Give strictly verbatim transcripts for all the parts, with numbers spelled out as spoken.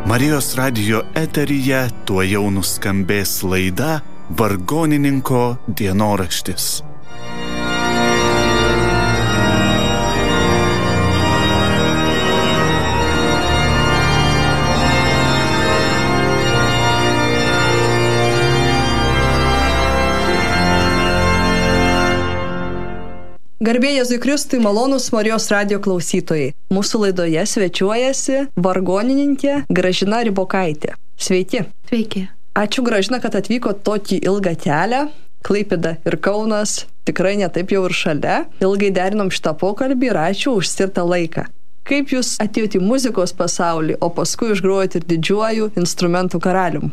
Marijos radijo eteryje tuojau nuskambės laida Vargonininko dienoraštis. Garbė Jėzui Kristui, malonūs Marijos radijo klausytojai. Mūsų laidoje svečiuojasi vargonininkė Gražina Ribokaitė. Sveiki. Sveiki. Ačiū Gražina, kad atvyko tokį ilgą kelią. Klaipėda ir Kaunas tikrai netaip jau ir šalia. Ilgai derinom šitą pokalbį ir ačiū už skirtą laiką. Kaip jūs atėjote į muzikos pasaulį, o paskui išgrojate ir didžiuoju instrumentų karalium?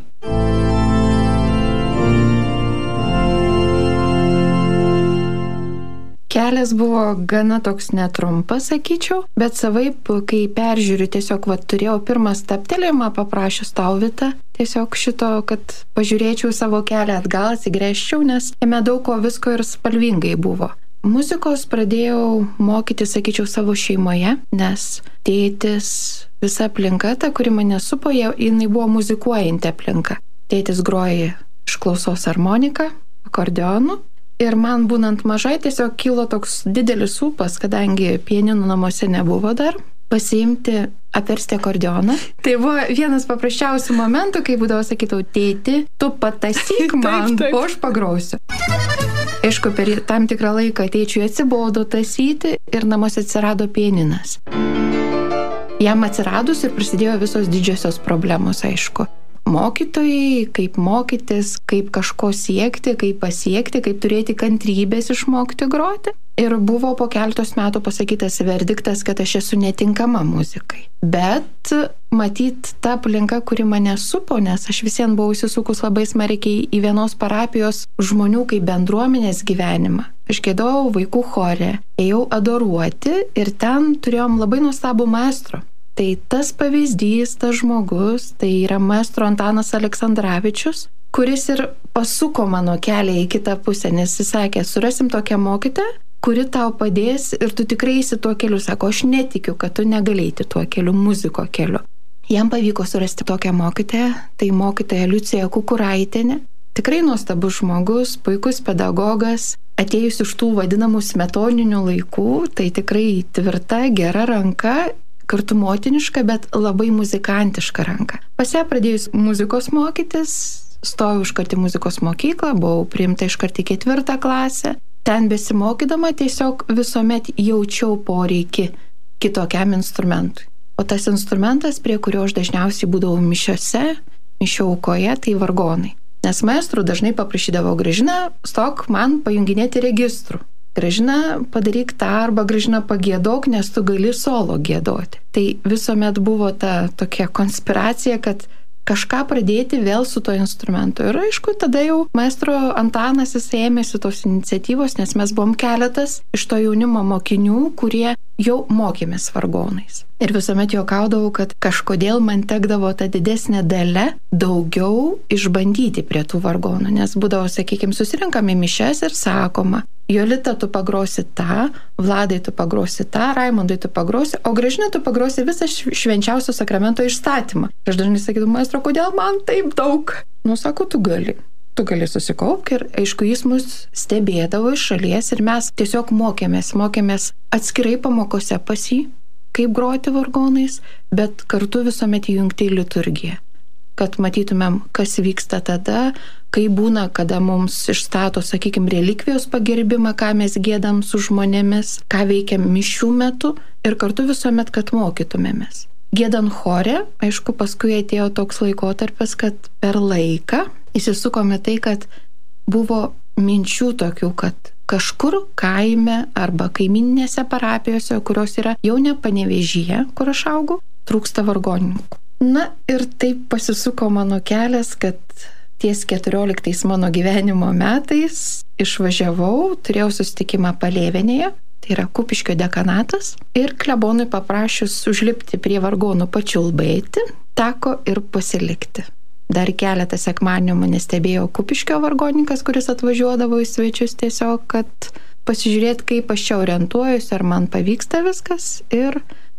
Kelias buvo gana toks netrumpas, sakyčiau, bet savaip, kai peržiūriu, tiesiog va, turėjau pirmą stabtelėjimą, paprašius tau, Vita, tiesiog šito, kad pažiūrėčiau savo kelią atgal, atsigręžčiau, nes jame daug ko visko ir spalvingai buvo. Muzikos pradėjau mokyti, sakyčiau, savo šeimoje, nes tėtis, visa aplinka, ta, kuri mane supo, jinai buvo muzikuojanti aplinka. Tėtis groja iš klausos harmoniką, akordeonu. Ir man būnant mažai tiesiog kilo toks didelis ūpas, kadangi pianinų namuose nebuvo dar, pasiimti, apversti akordeoną. Tai buvo vienas paprasčiausių momentų, kai būdavo sakytau, tėti, tu patasyk man, taip, taip. O aš pagrosiu. Aišku, per tam tikrą laiką tėčiui atsibodo tasyti ir namuose atsirado pianinas. Jam atsiradus ir prasidėjo visos didžiosios problemos, aišku. Mokytojai, kaip mokytis, kaip kažko siekti, kaip pasiekti, kaip turėti kantrybės išmokti groti. Ir buvo po keletos metų pasakytas verdiktas, kad aš esu netinkama muzikai. Bet matyt, ta aplinka, kuri mane supo, nes aš visien buvau įsisukus labai smarkiai į vienos parapijos žmonių kaip bendruomenės gyvenimą. Aš giedojau vaikų chore, ėjau adoruoti ir ten turėjom labai nuostabų maestro. Tai tas pavyzdys, tas žmogus, tai yra maestro Antanas Aleksandravičius, kuris ir pasuko mano kelią į kitą pusę, nes jis sakė, surasim tokią mokytoją, kuri tau padės ir tu tikrai eisi tuo keliu. Sako, aš netikiu, kad tu negalėti tuo keliu, muziko keliu. Jam pavyko surasti tokią mokytoją, tai mokytoja Liucija Kukuraitienė. Tikrai nuostabus žmogus, puikus pedagogas, atėjus iš tų vadinamų smetoninių laikų, tai tikrai tvirta, gera ranka, kartu motiniška, bet labai muzikantiška ranka. Pas ją pradėjus muzikos mokytis, stojau iškart į muzikos mokyklą, buvau priimta iškart į ketvirtą klasę. Ten besimokydama tiesiog visuomet jaučiau poreikį kitokiam instrumentui. O tas instrumentas, prie kurio aš dažniausiai būdavau mišiose, mišių aukoje, tai vargonai. Nes maestrų dažnai paprašydavo, Gražina, stok man pajunginėti registrų. Gražina, padaryk tą arba Gražina pagiedok, nes tu gali solo giedoti. Tai visuomet buvo ta tokia konspiracija, kad kažką pradėti vėl su to instrumentu. Ir aišku, tada jau maestro Antanas jis ėmėsi tos iniciatyvos, nes mes buvom keletas iš to jaunimo mokinių, kurie jau mokėmės vargonais. Ir visuomet juokaudavau, kad kažkodėl man tekdavo ta didesnė dalia daugiau išbandyti prie tų vargonų, nes būdavo, sakykime, susirinkami mišias ir sakoma, Jolita, tu pagrosi tą, Vladai, tu pagrosi tą, Raimondai, tu pagrosi, o Gražina, tu pagrosi visą švenčiausio sakramento išstatymą. Aš dažnai sakydavau, maestro, kodėl man taip daug? Nu, sako, tu gali. Tu gali susikaupti ir, aišku, jis mus stebėdavo iš šalies ir mes tiesiog mokėmės, mokėmės atskirai pamokose pas jį, kaip groti vargonais, bet kartu visuomet įjungti į liturgiją. Kad matytumėm, kas vyksta tada, kai būna, kada mums išstato, sakykime, relikvijos pagerbimą, ką mes giedam su žmonėmis, ką veikiam mišių metu ir kartu visuomet, kad mokytumėmės. Giedant chore, aišku, paskui atėjo toks laikotarpis, kad per laiką įsisukome tai, kad buvo minčių tokių, kad kažkur kaime arba kaimininėse parapijose, kurios yra jau ne Panevėžyje, kur aš augau, trūksta vargonininkų. Na ir taip pasisuko mano kelias, kad ties keturioliktais mano gyvenimo metais išvažiavau, turėjau susitikimą Palėvenėje, tai yra Kupiškio dekanatas, ir klebonui paprašius užlipti prie vargonų pačiulbėti, teko ir pasilikti. Dar keletą sekmadienių mane stebėjo Kupiškio vargonininkas, kuris atvažiuodavo į svečius tiesiog, kad pasižiūrėti, kaip aš čia orientuojuosi, ar man pavyksta viskas, ir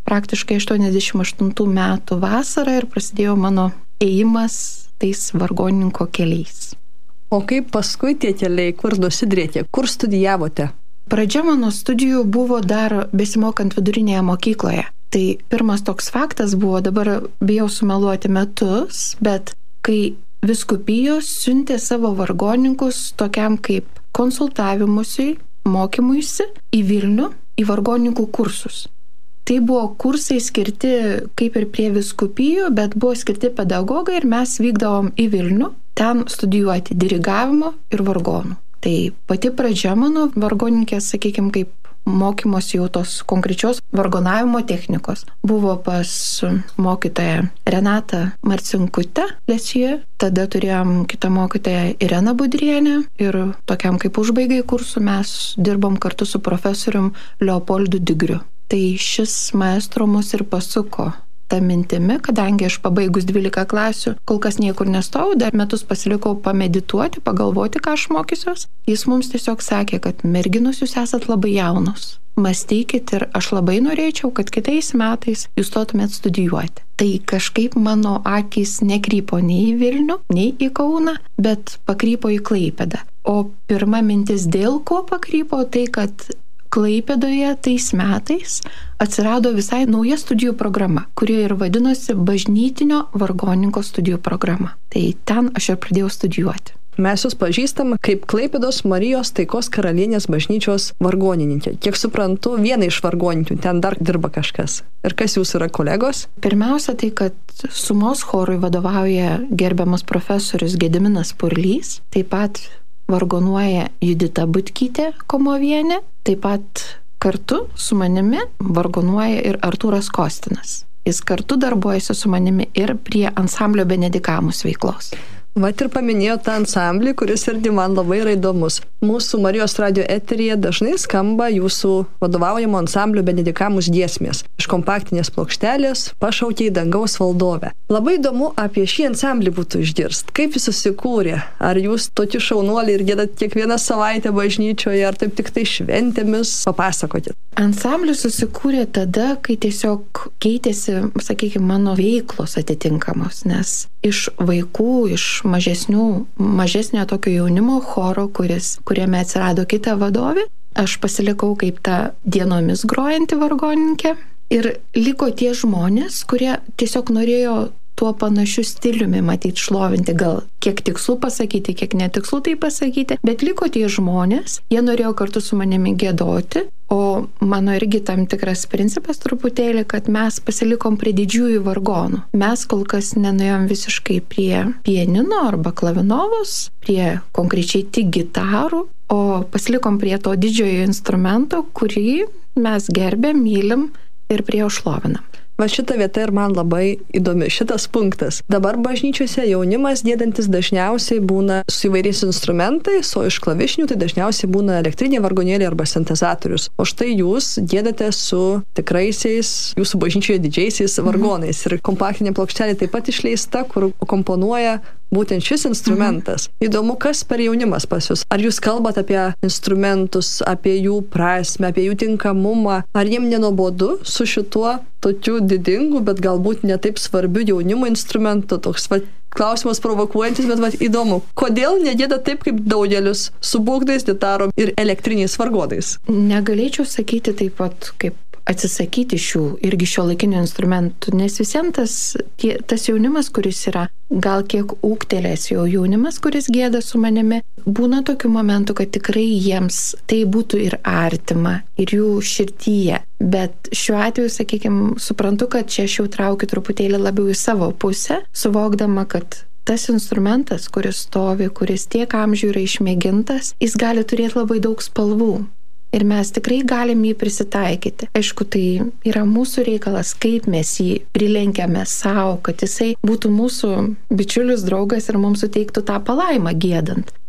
praktiškai aštuoniasdešimt aštuntų metų vasarą ir prasidėjo mano ėjimas tais vargonininko keliais. O kaip paskui tie keliai, kur nusidrėtė, kur studijavote? Pradžia mano studijų buvo dar besimokant vidurinėje mokykloje. Tai pirmas toks faktas buvo, dabar bijau sumeluoti metus, bet kai vyskupijos siuntė savo vargonininkus tokiam kaip konsultavimusi, mokymuisi į Vilnių, į vargonininkų kursus. Tai buvo kursai skirti kaip ir prie vyskupijų, bet buvo skirti pedagogai ir mes vykdavom į Vilnių, ten studijuoti dirigavimo ir vargonų. Tai pati pradžia mano vargonininkės, sakykime, kaip mokymosi jau tos konkrečios vargonavimo technikos buvo pas mokytoją Renatą Marcinkutę Lesijoje, tada turėjom kitą mokytoją Ireną Budrienę ir tokiam kaip užbaigai kursų mes dirbom kartu su profesorium Leopoldu Digriu. Tai šis maestro mus ir pasuko tą mintimi, kadangi aš pabaigus dvylika klasių, kol kas niekur nestojau, dar metus pasilikau pamedituoti, pagalvoti, ką aš mokysiuos. Jis mums tiesiog sakė, kad merginos jūs esat labai jaunos. Mąstykit ir aš labai norėčiau, kad kitais metais jūs stotumėt studijuoti. Tai kažkaip mano akys nekrypo nei į Vilnių, nei į Kauną, bet pakrypo į Klaipėdą. O pirma mintis, dėl ko pakrypo, tai kad Klaipėdoje tais metais atsirado visai nauja studijų programa, kuri ir vadinosi bažnytinio vargonininko studijų programa. Tai ten aš ir pradėjau studijuoti. Mes jūs pažįstam kaip Klaipėdos Marijos Taikos karalienės bažnyčios vargonininkė. Kiek suprantu, viena iš vargonininkų, ten dar dirba kažkas. Ir kas jūs yra kolegos? Pirmiausia, tai kad sumos chorui vadovauja gerbiamas profesorius Gediminas Purlys, taip pat vargonuoja Judita Butkytė Komovienė, taip pat kartu su manimi vargonuoja ir Artūras Kostinas. Jis kartu darbuojasi su manimi ir prie ansamblio Benedikamus veiklos. Vat ir paminėjo tą ansamblį, kuris irgi man labai yra įdomus. Mūsų Marijos radio eteryje dažnai skamba jūsų vadovaujamo ansamblio Benedikamus giesmės. Iš kompaktinės plokštelės Pašaukė į dangaus valdovę. Labai įdomu apie šį ansamblį būtų išgirst. Kaip jis susikūrė? Ar jūs tokie šaunuoliai ir giedat kiekvieną savaitę bažnyčioje, ar taip tik tai šventėmis? Papasakokit. Ansamblis susikūrė tada, kai tiesiog keitėsi, sakykime, mano veiklos atitinkamos, nes iš vaikų, iš mažesnių, mažesnio tokio jaunimo choro, kuris, kuriame atsirado kita vadovė, aš pasilikau kaip ta dienomis grojanti vargonininkė ir liko tie žmonės, kurie tiesiog norėjo tuo panašiu stiliumi matyti šlovinti, gal kiek tikslų pasakyti, kiek netikslų tai pasakyti, bet liko tie žmonės, jie norėjo kartu su manimi giedoti, o mano irgi tam tikras principas truputėlį, kad mes pasilikom prie didžiųjų vargonų. Mes kol kas nenuėjom visiškai prie pianino arba klavinovos, prie konkrečiai tik gitarų, o pasilikom prie to didžiojo instrumento, kurį mes gerbėm, mylim ir prie jo šlovinam. Va šita vieta ir man labai įdomi, šitas punktas. Dabar bažnyčiose jaunimas giedantis dažniausiai būna su įvairiais instrumentais, o iš klavišinių tai dažniausiai būna elektrinė vargonėlė arba sintezatorius. O štai jūs giedate su tikraisiais jūsų bažnyčioje didžiaisiais vargonais. Ir kompaktinė plokštelė taip pat išleista, kur komponuoja būtent šis instrumentas. Mhm. Įdomu, kas per jaunimas pas jūs. Ar jūs kalbat apie instrumentus, apie jų prasmę, apie jų tinkamumą? Ar jiem nenuobodu su šituo tokiu didingu, bet galbūt netaip svarbiu jaunimo instrumentu? Toks va, klausimas provokuojantis, bet va, įdomu. Kodėl negieda taip kaip daugelis su būgnais, gitarom ir elektriniais vargonais? Negalėčiau sakyti taip pat kaip atsisakyti šių irgi šiuolaikinių instrumentų, nes visiems tas, tie, tas jaunimas, kuris yra gal kiek ūgtelės jau jaunimas, kuris gieda su manimi, būna tokių momentų, kad tikrai jiems tai būtų ir artima, ir jų širdyje. Bet šiuo atveju, sakykime, suprantu, kad čia aš jau traukiu truputėlį labiau į savo pusę, suvokdama, kad tas instrumentas, kuris stovi, kuris tiek amžių yra išmėgintas, jis gali turėti labai daug spalvų. Ir mes tikrai galim jį prisitaikyti. Aišku, tai yra mūsų reikalas, kaip mes jį prilenkiame savo, kad jisai būtų mūsų bičiulis, draugas ir mums suteiktų tą palaimą giedant.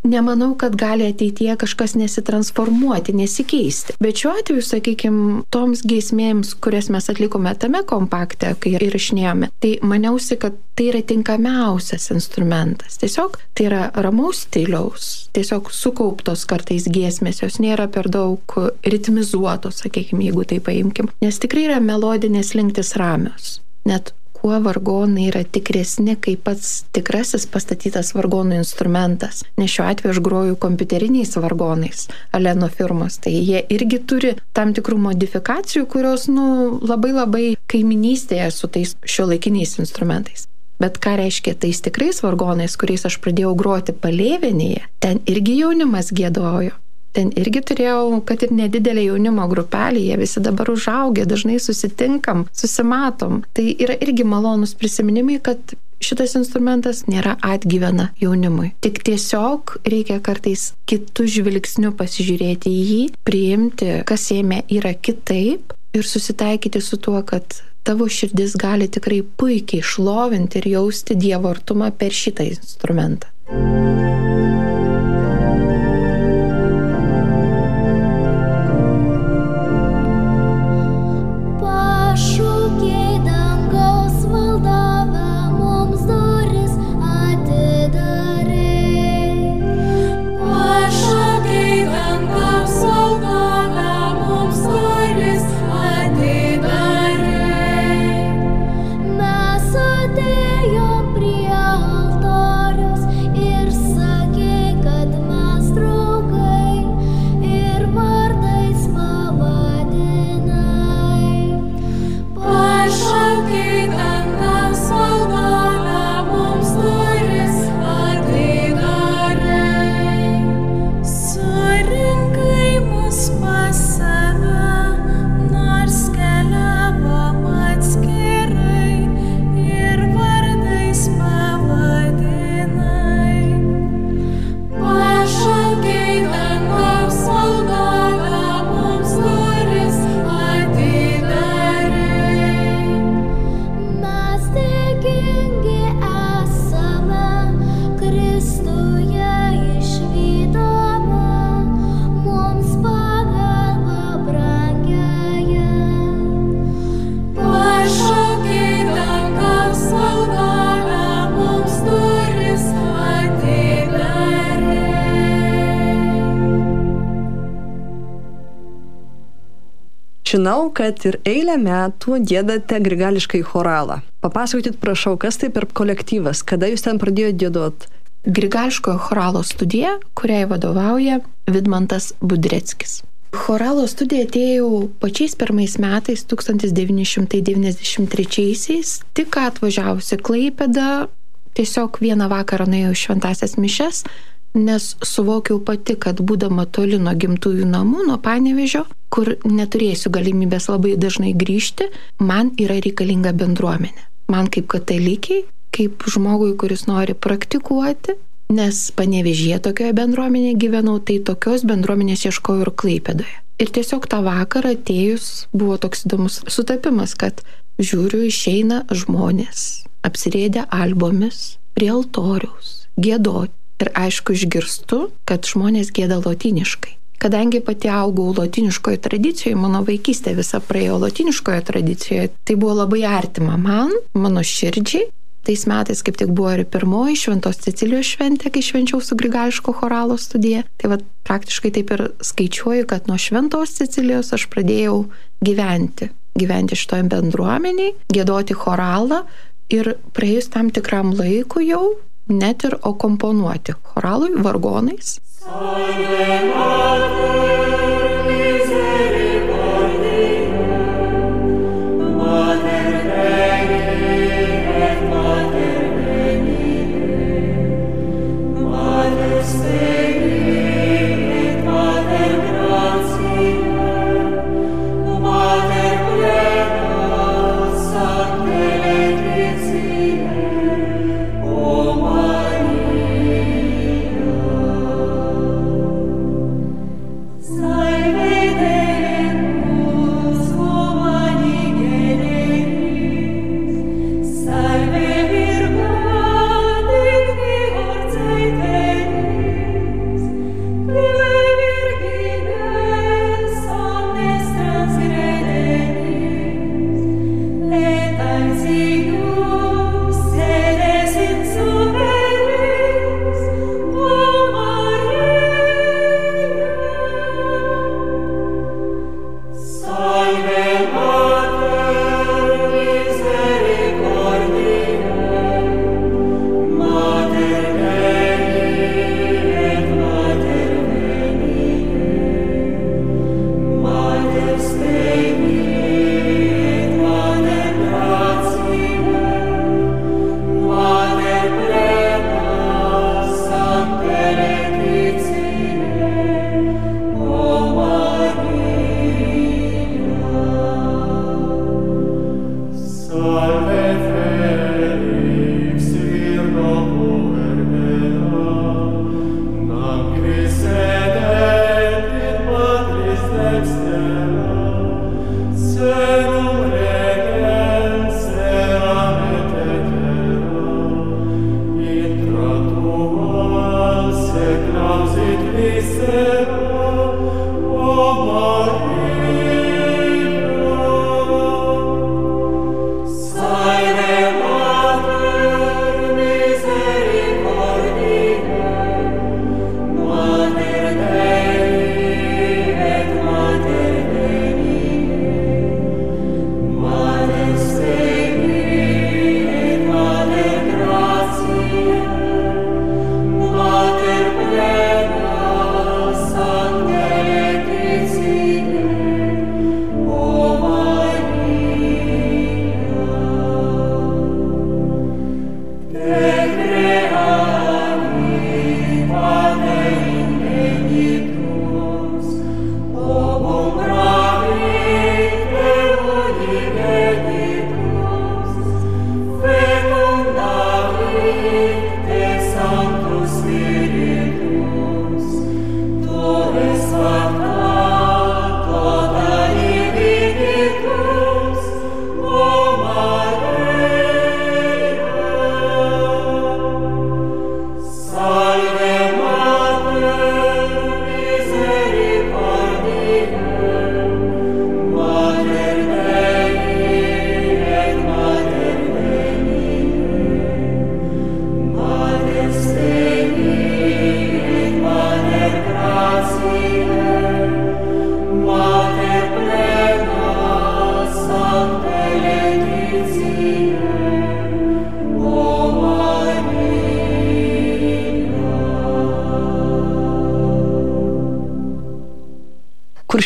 nemanau, kad gali ateityje kažkas nesitransformuoti, nesikeisti. Bet šiuo atveju, sakykime, toms giesmėms, kurias mes atlikome tame kompakte, kai įrašinėjome, tai maniausi, kad tai yra tinkamiausias instrumentas. Tiesiog tai yra ramaus stiliaus, tiesiog sukauptos kartais giesmės, jos nėra per daug ritmizuotos, sakykime, jeigu tai paimkim, nes tikrai yra melodinės linktis ramios. Net kuo vargonai yra tikresni kaip pats tikrasis pastatytas vargonų instrumentas. Nes šiuo atveju aš groju kompiuteriniais vargonais Aleno firmos, tai jie irgi turi tam tikrų modifikacijų, kurios nu, labai labai kaiminystėje su tais šiuolaikiniais instrumentais. Bet ką reiškia tais tikrais vargonais, kuriais aš pradėjau groti Palėvenėje, ten irgi jaunimas giedojo. Ten irgi turėjau, kad ir nedidelė jaunimo grupelė, jie visi dabar užaugę, dažnai susitinkam, susimatom. Tai yra irgi malonus prisiminimai, kad šitas instrumentas nėra atgyvena jaunimui. Tik tiesiog reikia kartais kitų žvilgsnių pasižiūrėti į jį, priimti, kas jame yra kitaip ir susitaikyti su tuo, kad tavo širdis gali tikrai puikiai šlovinti ir jausti Dievo artumą per šitą instrumentą. Žinau, kad ir eilę metų giedate grigališkai choralą. Papasakokit, prašau, kas tai per kolektyvas, kada jūs ten pradėjote giedot? Grigališkojo choralo studija, kuriai vadovauja Vidmantas Budreckis. Choralo studija atėjau pačiais pirmais metais, tūkstantis devyni šimtai devyniasdešimt trečiaisiais, tik atvažiavusi Klaipėdą, tiesiog vieną vakarą nuėjau šventąsias mišias, nes suvokiau pati, kad būdama toli nuo gimtųjų namų, nuo Panevėžio, kur neturėsiu galimybės labai dažnai grįžti, man yra reikalinga bendruomenė. Man kaip katalikiai, kaip žmogui, kuris nori praktikuoti, nes Panevėžyje tokioje bendruomenėje gyvenau, tai tokios bendruomenės ieškojau ir Klaipėdoje. Ir tiesiog tą vakarą atėjus buvo toks įdomus sutapimas, kad žiūriu, išeina žmonės, apsirėdę albomis, prie altoriaus, giedoti. Ir aišku, išgirstu, kad žmonės gieda lotyniškai. Kadangi pati augau lotyniškoje tradicijoje, mano vaikystė visa praėjo lotyniškoje tradicijoje, tai buvo labai artima man, mano širdžiai. Tais metais kaip tik buvo ir pirmoji Šventos Cecilijos šventė, kai švenčiau su grigališko choralo studija. Tai va, praktiškai taip ir skaičiuoju, kad nuo Šventos Cecilijos aš pradėjau gyventi. Gyventi šitoje bendruomeniai, giedoti choralą ir praėjus tam tikram laikui jau net ir akomponuoti choralui vargonais.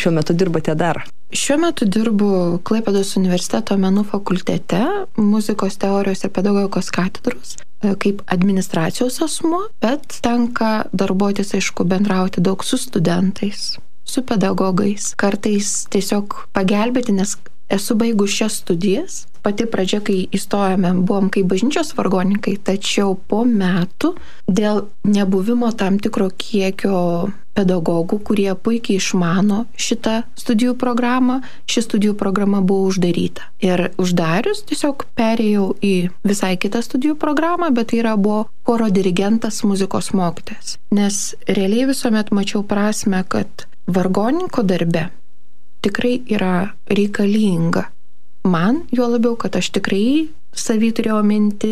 šiuo metu dirbate dar? Šiuo metu dirbu Klaipėdos universiteto menų fakultete, muzikos teorijos ir pedagogikos katedros, kaip administracijos asmuo, bet tenka darbuotis, aišku, bendrauti daug su studentais, su pedagogais, kartais tiesiog pagelbėti, nes esu baigus šias studijas. Pati pradžia, kai įstojame, buvom kaip bažnyčios vargonininkai, tačiau po metų dėl nebuvimo tam tikro kiekio pedagogų, kurie puikiai išmano šitą studijų programą, ši studijų programa buvo uždaryta. Ir uždarius tiesiog perėjau į visai kitą studijų programą, bet tai yra buvo choro dirigentas, muzikos mokytojas. Nes realiai visuomet mačiau prasme, kad vargonininko darbe tikrai yra reikalinga. Man, juo labiau, kad aš tikrai savy turėjau minti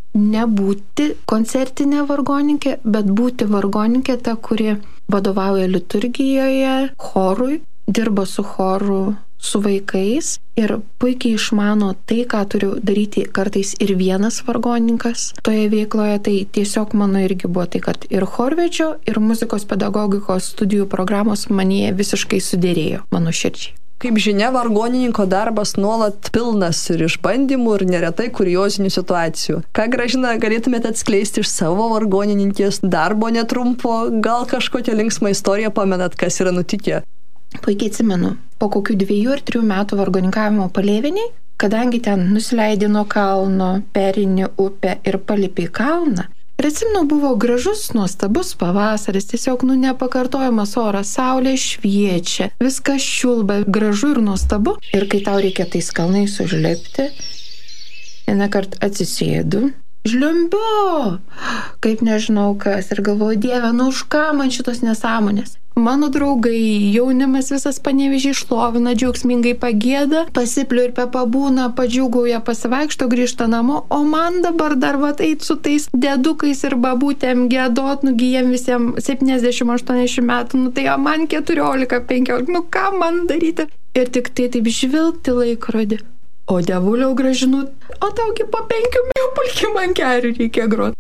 nebūti koncertinė vargoninkė, bet būti vargoninkė ta, kuri vadovauja liturgijoje, chorui, dirba su choru, su vaikais ir puikiai išmano tai, ką turiu daryti kartais ir vienas vargonininkas toje veikloje. Tai tiesiog mano irgi buvo tai, kad ir chorvedžio, ir muzikos pedagogikos studijų programos manyje visiškai sudėrėjo mano širdžiai. Kaip žinia, vargonininko darbas nuolat pilnas ir išbandymų, ir neretai kuriozinių situacijų. Ką, Gražina, galėtumėte atskleisti iš savo vargonininkės darbo netrumpo? Gal kažkokią linksmą istoriją pamenat, kas yra nutikę? Puikiai atsimenu, po kokių dviejų ir trijų metų vargoninkavimo Palėviniai, kadangi ten nusileidi nuo kalno, perini upę ir palipi į kalną, ir atsimenu, buvo gražus, nuostabus pavasaris, tiesiog nu nepakartojamas oras, saulė šviečia, viskas čiulba, gražu ir nuostabu. Ir kai tau reikia tais kalnais užlipti, vienąkart atsisėdu, žliumbiu, kaip nežinau kas, ir galvoju, Dieve, nu už ką man šitos nesąmonės? Mano draugai, jaunimas visas Panevėžį šlovina, džiaugsmingai pagėda, pasipliu ir pabūna, padžiugauja, pasivaikšto, grįžta namo, o man dabar dar va eit su tais dėdukais ir babutėm gėdot, nugi jiem visiems septyniasdešimt aštuoniasdešimt metų, nu tai o man keturiolika penkiolika, nu ką man daryti? Ir tik tai taip žvilgti laikrodį. O dievuliau, Gražinu, o taugi po penkių jau pulki man kerių reikia grot.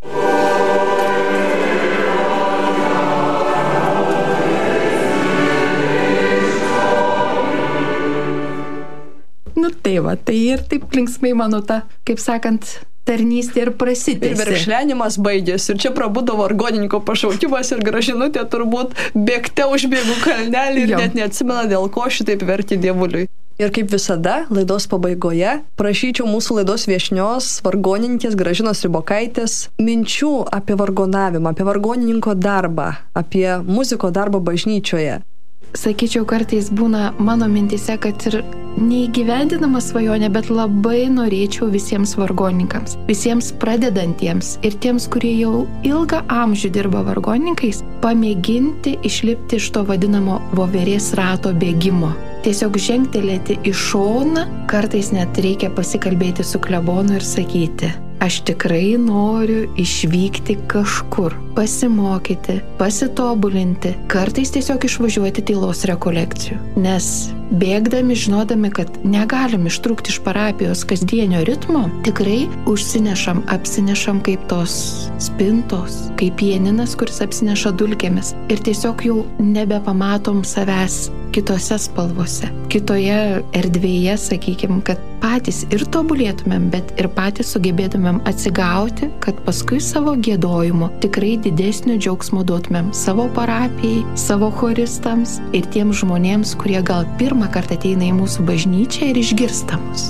Nu tai va, tai ir taip linksmai mano ta, kaip sakant, tarnystė ir prasidės. Ir verkšlenimas baigėsi, ir čia prabudo vargonininko pašaukimas, ir Gražinutė turbūt bėgte užbėgų kalnelį ir jo. Net neatsimena, dėl ko šitaip verti dievuliui. Ir kaip visada, laidos pabaigoje prašyčiau mūsų laidos viešnios, vargonininkės Gražinos Ribokaitės, minčių apie vargonavimą, apie vargonininko darbą, apie muziko darbą bažnyčioje. Sakyčiau, kartais būna mano mintise, kad ir neįgyvendinama svajonė, bet labai norėčiau visiems vargonininkams, visiems pradedantiems ir tiems, kurie jau ilgą amžių dirba vargonininkais, pamėginti išlipti iš to vadinamo voverės rato bėgimo. Tiesiog žengtelėti į šoną, kartais net reikia pasikalbėti su klebonu ir sakyti, aš tikrai noriu išvykti kažkur, pasimokyti, pasitobulinti, kartais tiesiog išvažiuoti tylos rekolekcijų. Nes bėgdami, žinodami, kad negalim ištrūkti iš parapijos kasdienio ritmo, tikrai užsinešam, apsinešam kaip tos spintos, kaip pianinas, kuris apsineša dulkėmis. Ir tiesiog jau nebepamatom savęs kitose spalvose, kitoje erdvėje, sakykime, kad patys ir tobulėtumėm, bet ir patys sugebėtumėm atsigauti, kad paskui savo giedojimu tikrai didesnio džiaugsmo duotumėm savo parapijai, savo choristams ir tiems žmonėms, kurie gal pirmą kartą ateina į mūsų bažnyčią ir išgirsta mus.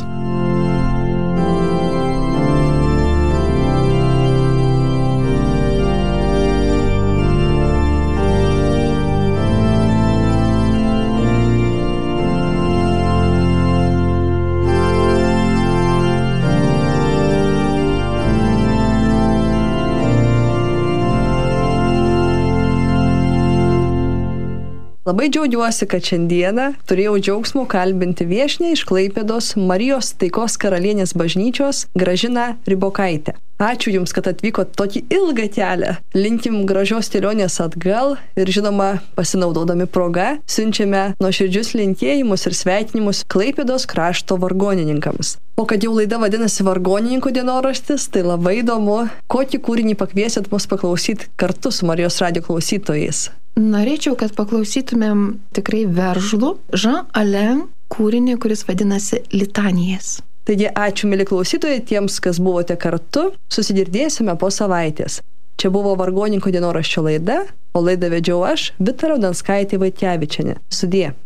Labai džiaugiuosi, kad šiandieną turėjau džiaugsmo kalbinti viešnią iš Klaipėdos Marijos Taikos Karalienės bažnyčios Gražiną Ribokaitę. Ačiū Jums, kad atvykot tokį ilgą kelią. Linkim gražios kelionės atgal ir, žinoma, pasinaudodami proga, siunčiame nuoširdžius linkėjimus ir sveikinimus Klaipėdos krašto vargonininkams. O kad jau laida vadinasi Vargonininko dienoraštis, tai labai įdomu, kokį kūrinį pakviesit mus paklausyti kartu su Marijos radijo klausytojais. Norėčiau, kad paklausytumėm tikrai veržlų Jean Alain kūrinį, kuris vadinasi Litanijas. Taigi ačiū, mėly klausytojai, tiems, kas buvote kartu. Susigirdėsime po savaitės. Čia buvo Vargonininko dienoraščio laida, o laidą vedžiau aš, Vita Raudanskaitė Vaitkevičienė. Sudie.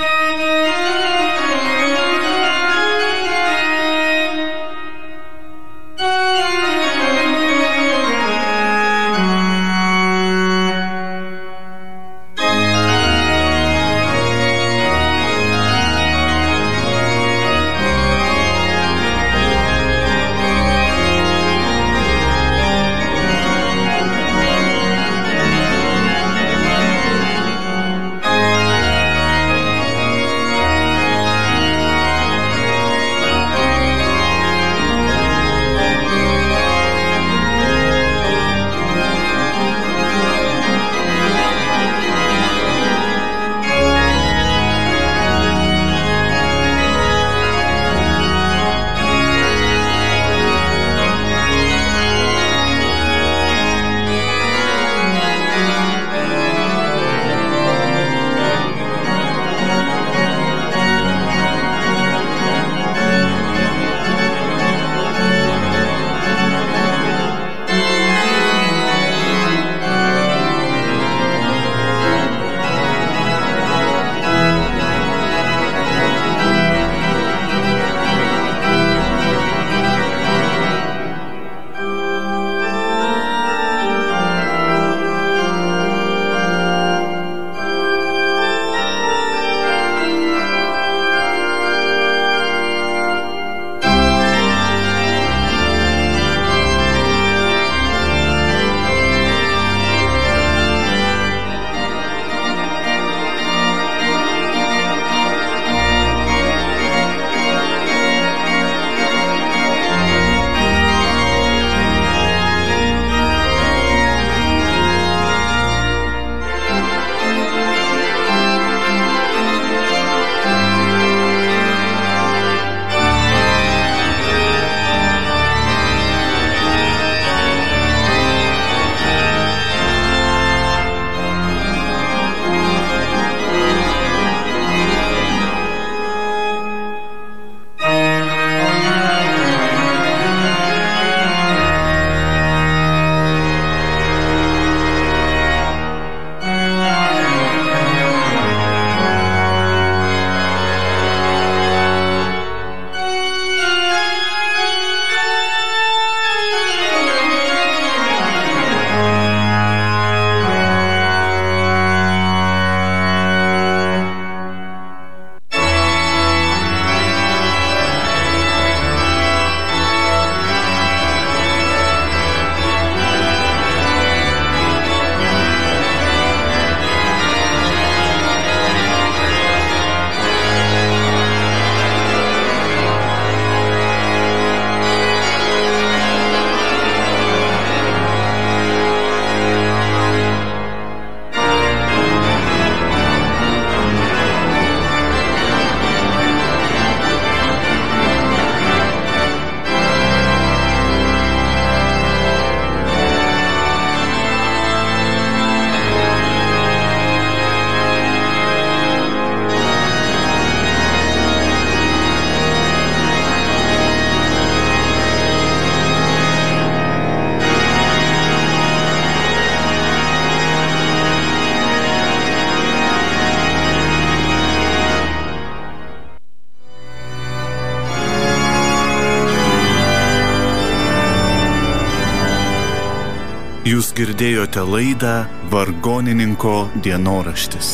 Jūs girdėjote laidą Vargonininko dienoraštis.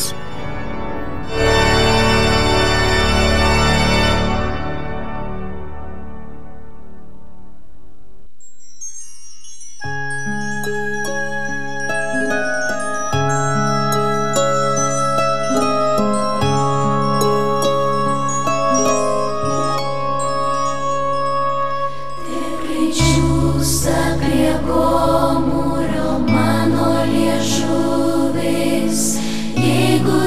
Jeigu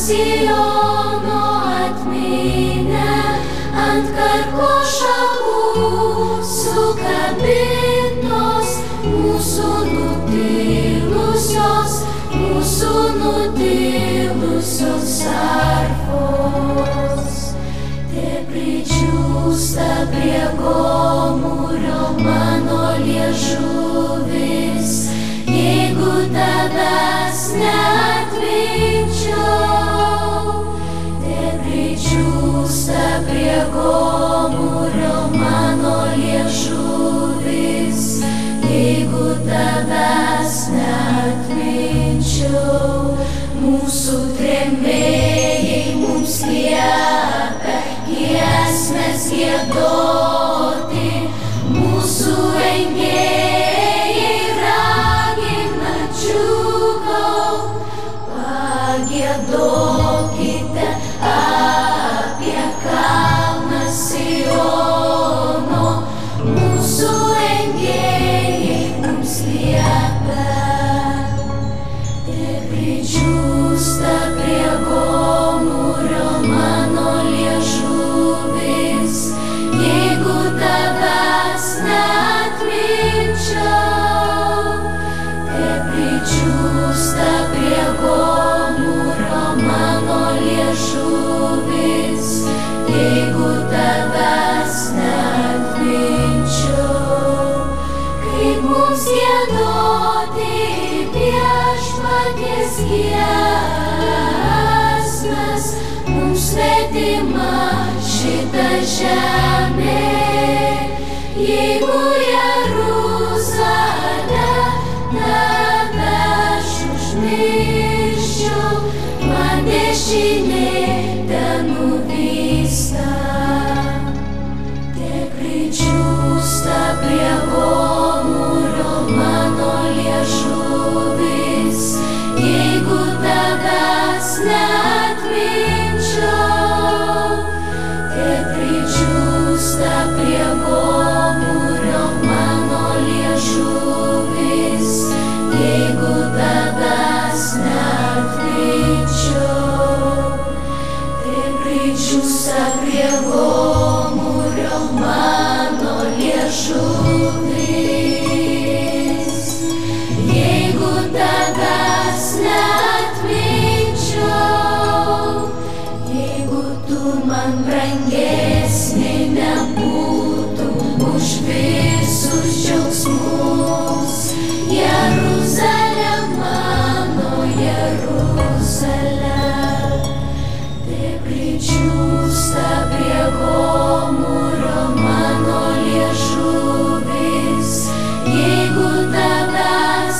Siono atmynę, ant karklo šakų sukabintos, mūsų nutilusios, mūsų nutilusios arfos. Te pridžiūsta prie gomurio mano liežuvis, jeigu tavęs neatminčiau. Te pridžiūsta prie gomurio mano liežuvis, jeigu tavęs neatminčiau. Mūsų tremėjai mums liepia giesmes giedoti, mūsų engėjai ragina džiūgaut. Pagiedokite apie kalną Siono, mūsų engėjai mums liepia. Te pridžiūsta prie gomurio mano liežuvis, jeigu tavęs neatminčiau. Te pridžiūsta prie gomurio mano liežuvis, jeigu tavęs neatminčiau. Kaip mums giedoti viešpaties giesmes, mums svetima šita žemė. Jeigu Jeruzalę tave aš užmirščiau, man dešinė tenuvysta. Te pridžiūsta prie gomurio mano liežuvis, jeigu tavęs neatminčiau. Te pridžiūsta prie gomurio mano liežuvis, jeigu tavęs neatminčiau. Te pridžiūsta prie gomurio mano liežuvis, jeigu tavęs neatminčiau. Jeigu tu man brangesnė nebūtum už visus džiaugsmus, Jeruzalė mano Jeruzalė. Te pridžiūsta prie gomurio mano liežuvis, jeigu tavęs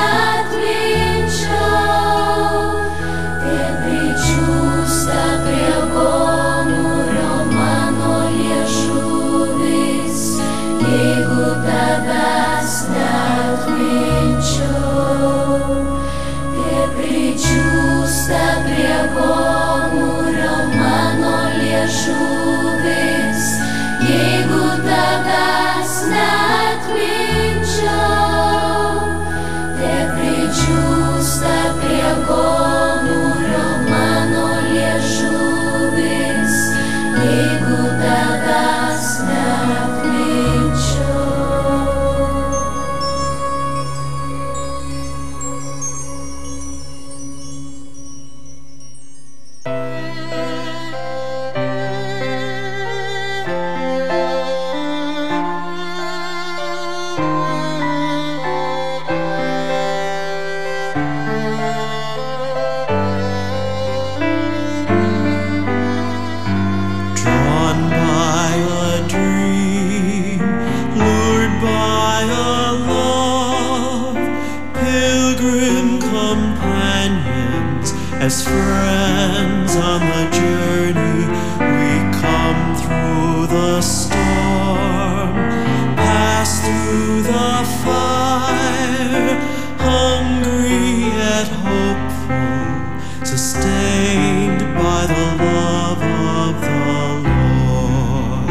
neatminčiau. Te pridžiūsta prie gomurio mano liežuvis, jeigu tavęs neatminčiau. Te pridžiūsta prie gomurio mano liežuvis, jeigu tavęs neatminčiau. Te pridžiūsta prie gomurio mano liežuvis, jeigu tavęs neatminčiau. Drawn by a dream, lured by a love, pilgrim companions, as friends on the journey, we come through the storm, pass through the fire, hungry yet hopeful, sustained by the love of the Lord.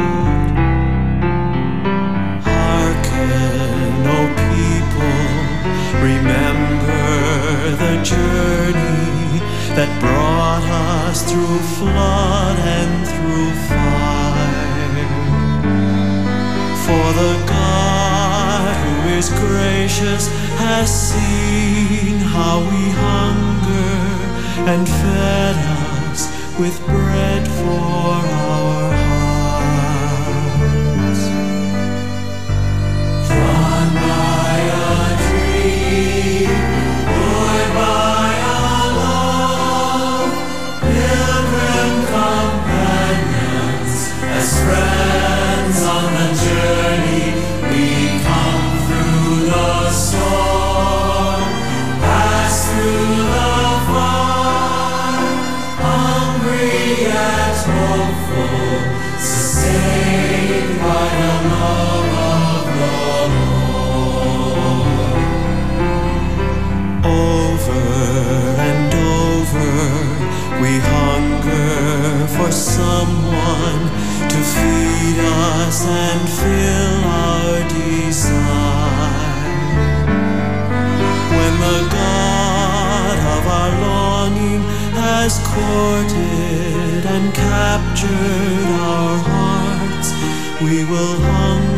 Hearken, O people, remember the journey, that brought us through flood and through fire. For the God who is gracious has seen how we hunger and fed us with bread for our hearts. Drawn by a dream, lured by a love, pilgrim companions, as friends on the journey, we come through the storm, pass through the fire, hungry yet hopeful, sustained by the love of the Lord. Over and over we hunger for someone to feed us and fill our desire. When the God of our longing has courted and captured our hearts, we will hunger